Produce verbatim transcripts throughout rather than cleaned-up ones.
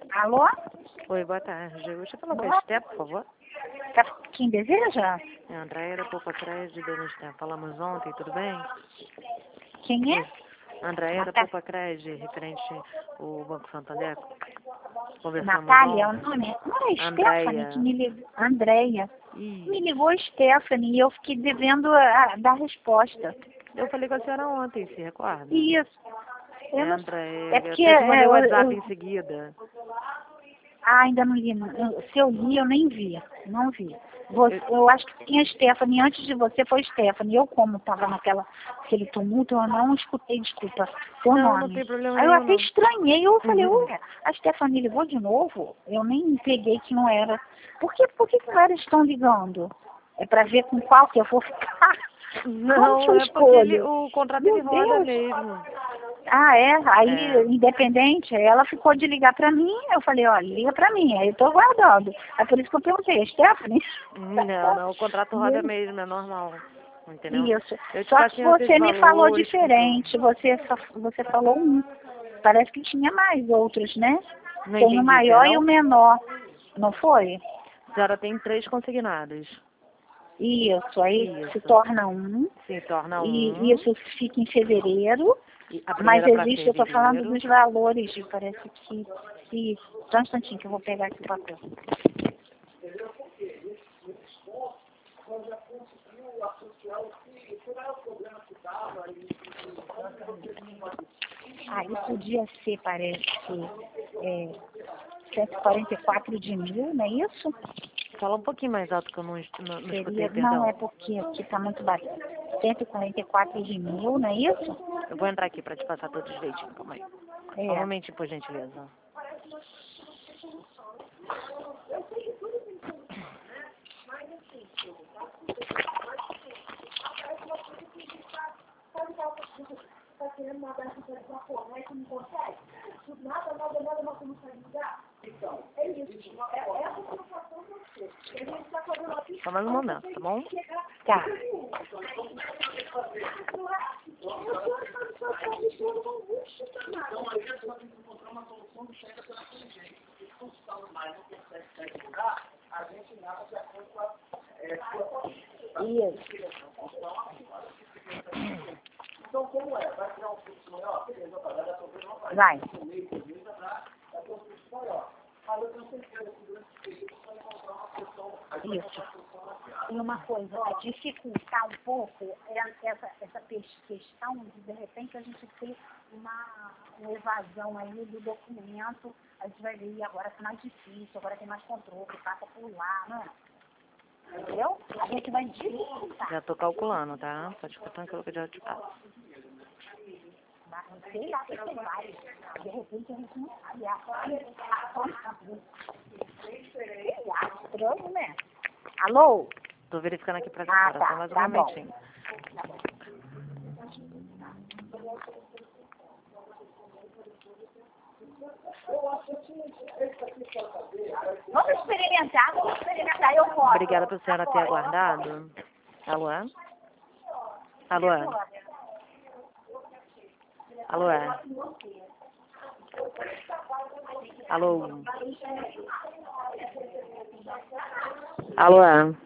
Alô? Oi, boa tarde. Deixa eu falar com Boa. a Esté, por favor. Tá- Quem deseja? É a Andréia da Poupa Crédito, dona Esté. Falamos ontem, tudo bem? Quem é? Oi. Andréia da Nata- Poupa Crédito, referente ao Banco Santander. Conversamos Natália é o ontem. nome? Não, é Andréia. Stephanie que me ligou. Andréia. Ih, Me ligou Stephanie e eu fiquei devendo a, dar resposta. eu falei com a senhora ontem, se recorda? Isso. Eu É, não- Andréia. é porque Até te mandei é, o eu, WhatsApp eu- em seguida. ah, ainda não li. não. Eu- se eu li, eu nem vi. Não vi. Você, eu acho que tinha Stephanie. Antes de você foi Stephanie. Eu, como estava naquela aquele tumulto, eu não escutei, desculpa, seu Não, nome. não tem problema Aí eu nenhum, até não. estranhei. Eu falei, Uhum. ué, a Stephanie ligou de novo? Eu nem peguei que não era. Por que, por que, que elas estão ligando? É para ver com qual que eu vou ficar? Como que Não, eu é porque ele, escolho? o contrato Meu ele roda Deus. mesmo. Ah, é? Aí, É. independente, aí ela ficou de ligar pra mim, eu falei, olha, liga pra mim, aí eu tô aguardando. É por isso que eu perguntei, Stephanie? Não, não, o contrato roda Meu- mesmo, é normal. Entendeu? Isso. Eu te Só que passei esses você me falou valores, diferente, você, só- você falou um. Parece que tinha mais outros, né? não Tem o entendi, maior e perdão? o menor, não foi? A senhora tem três consignados. Isso, aí se Isso. torna um, Se torna e um. isso fica em fevereiro. E a Mas primeira para existe, eu estou falando fevereiro. dos valores, parece que se. Só um instantinho que eu vou pegar aqui o papel. Aí podia ser, parece, é, cento e quarenta e quatro de mil, não é isso? Fala um pouquinho mais alto que eu não, est- não, não escutei, Seria, não perdão. é porque aqui está muito baixo. cento e quarenta e quatro de mil, não é isso? Eu vou entrar aqui para te passar todos direitinho, calma aí. Só um É. momentinho, por gentileza. Só mais um momento, tá bom? Tá. Isso. Vai. Isso. E uma coisa, a dificultar um pouco é essa, essa pes- questão de, de repente, a gente ter uma, uma evasão aí do documento, a gente vai ver, "Ih, agora tá mais difícil, agora tem mais controle, passa por lá, né? Entendeu? A gente vai dificultar. Já tô calculando, tá? Pode ficar tranquilo que eu já te passo. Mas sei lá, que tem vários. De repente a gente não sabe. A sei lá, estranho, né? Alô? Tô verificando aqui pra Ah, senhora, tá, só mais um tá bom. momentinho. Vamos experimentar, vamos experimentar, eu posso. Obrigada por senhora ter aguardado. Alô? Alô? Alô? Alô? Alô?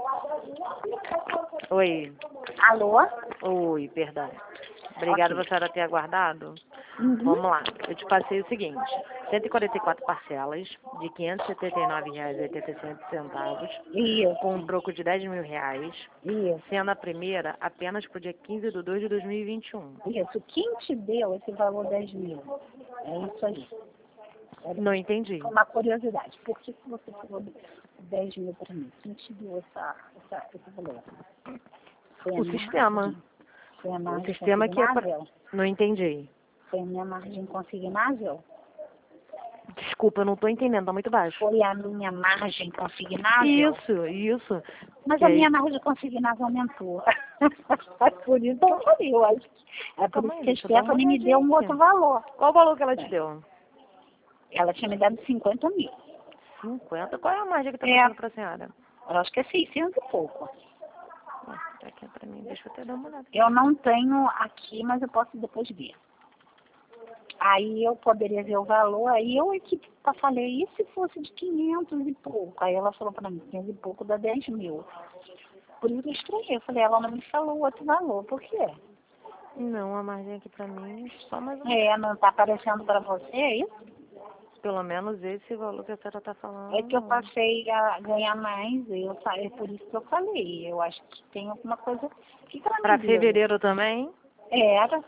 Oi. Alô? Oi, perdão. Obrigada Ok. por senhora ter aguardado. Uhum. Vamos lá. Eu te passei o seguinte. cento e quarenta e quatro parcelas de quinhentos e setenta e nove reais e oitenta e sete centavos Isso, com um troco de dez mil reais, isso, sendo a primeira apenas para o dia quinze de dois de dois mil e vinte e um. isso. Quem te deu esse valor dez mil? É isso aí. É Não entendi. uma curiosidade. Por que que você pagou dez mil para mim? Quem te deu essa, essa, esse valor? Foi a O minha sistema. margem? Foi a O margem sistema que é pra... consignável? Não entendi. Foi a minha margem consignável? Desculpa, eu não tô entendendo, tá muito baixo. Foi a minha margem consignável? Isso, isso. Mas E a aí? minha margem consignável aumentou. Por isso que eu falei, eu acho que é por Calma isso aí, que a deixa eu dar uma Stephanie me deu um olhadinha outro aqui. valor. Qual o valor que ela te deu? Ela tinha me dado cinquenta mil. cinquenta? Qual é a margem que tá É, passando pra senhora? eu acho que é seiscentos e pouco. Ó, tá aqui pra mim, deixa eu até dar uma olhada. Eu não tenho aqui, mas eu posso depois ver. Aí eu poderia ver o valor, aí eu aqui falei, e se fosse de quinhentos e pouco? Aí ela falou para mim, quinhentos e pouco dá dez mil. Por isso eu estranhei, eu falei, ela não me falou o outro valor, por quê? Não, a margem aqui pra mim, só mais um. É, não tá aparecendo para você, é isso? Pelo menos esse valor que a senhora tá falando. É que eu não. passei a ganhar mais, eu, fa- é por isso que eu falei, eu acho que tem alguma coisa que ela Pra me deu. fevereiro também? Era,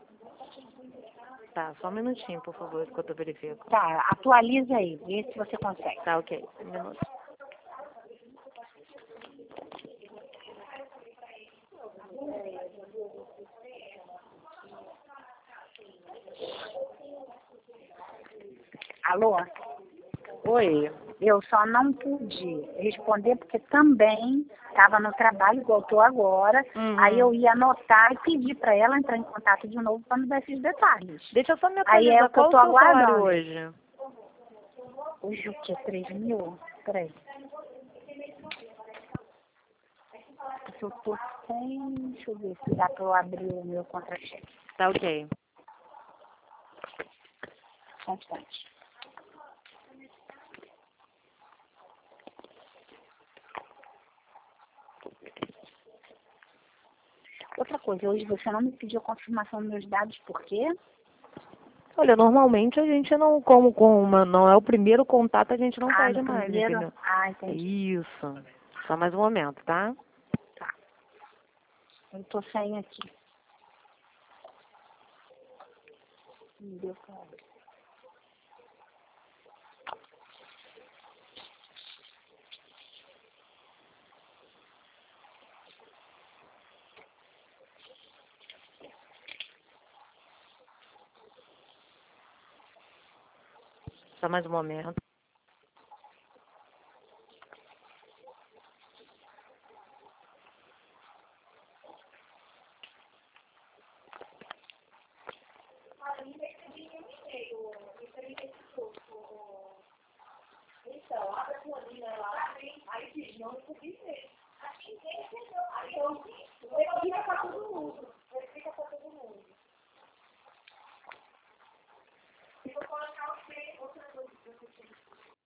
Tá, só um minutinho, por favor, enquanto eu verifico. tá, atualiza aí, vê se você consegue. Tá, ok. Um minuto. Alô? Oi. Eu só não pude responder porque também estava no trabalho, voltou agora. Uhum. Aí eu ia anotar e pedir para ela entrar em contato de novo para me dar esses detalhes. Deixa eu só me Aí é atualizar. o que eu Qual o tô seu salário aguardando. hoje? Hoje o quê? três mil? Peraí. Porque eu tô sem... Deixa eu ver se dá para eu abrir o meu contra-cheque. Tá, ok. Só um instante. Outra coisa, hoje você não me pediu confirmação dos meus dados, por quê? Olha, normalmente a gente não, como, como não é o primeiro contato, a gente não Ah, pede no mais, primeiro? entendeu? Ah, entendi. Isso. Só mais um momento, tá? Tá. Eu tô saindo aqui. Não deu pra abrir. Só mais um momento.